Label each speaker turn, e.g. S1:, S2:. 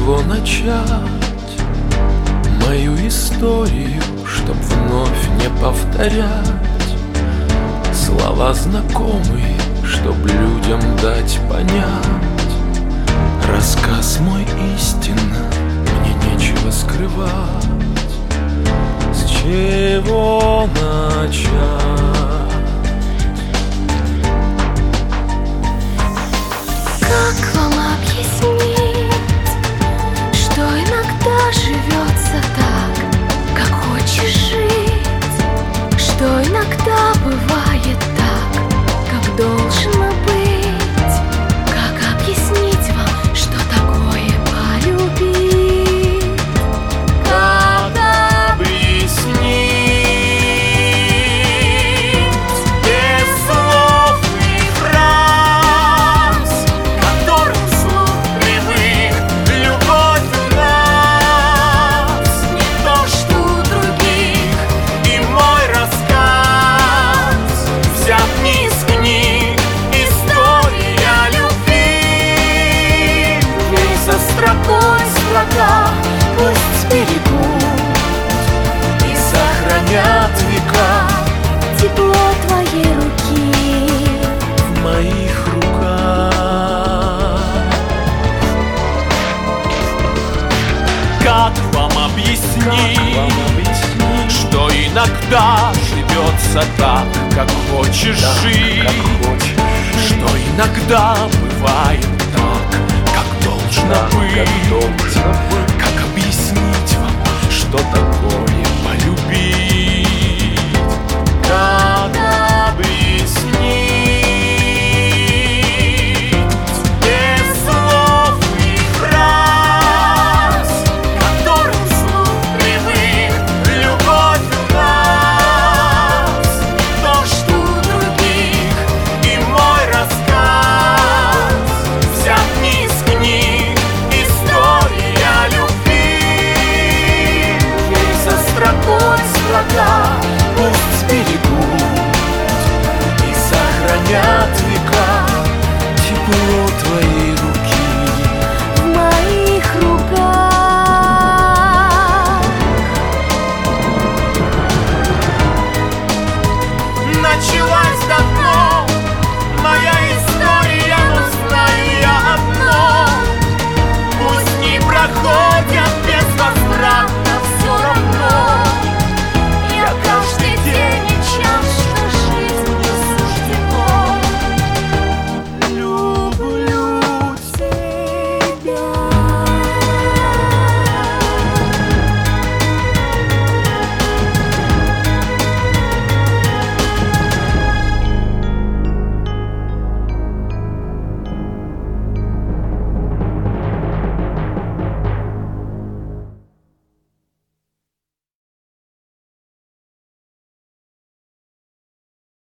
S1: чего начать мою историю, чтоб вновь не повторять слова знакомые, чтоб людям дать понять. Рассказ мой истинно, мне нечего скрывать. С чего начать?
S2: Как вам объяснить, что иногда живется так, как хочешь жить, что иногда бывает так, как должно быть? Как объяснить вам, что такое полюбить?
S1: Как объяснить без слов и фраз, которым слух привык? Любовь у нас не то, что у других, и мой рассказ взят не из книг. История любви, ей со строкой строка пусть сберегут и сохранят века
S2: Тепло твоей руки
S1: в моих руках. Как вам объяснить, что иногда живется так, как хочешь жить, что иногда бывает так, как должно быть? Как объяснить вам, что такое полюбить?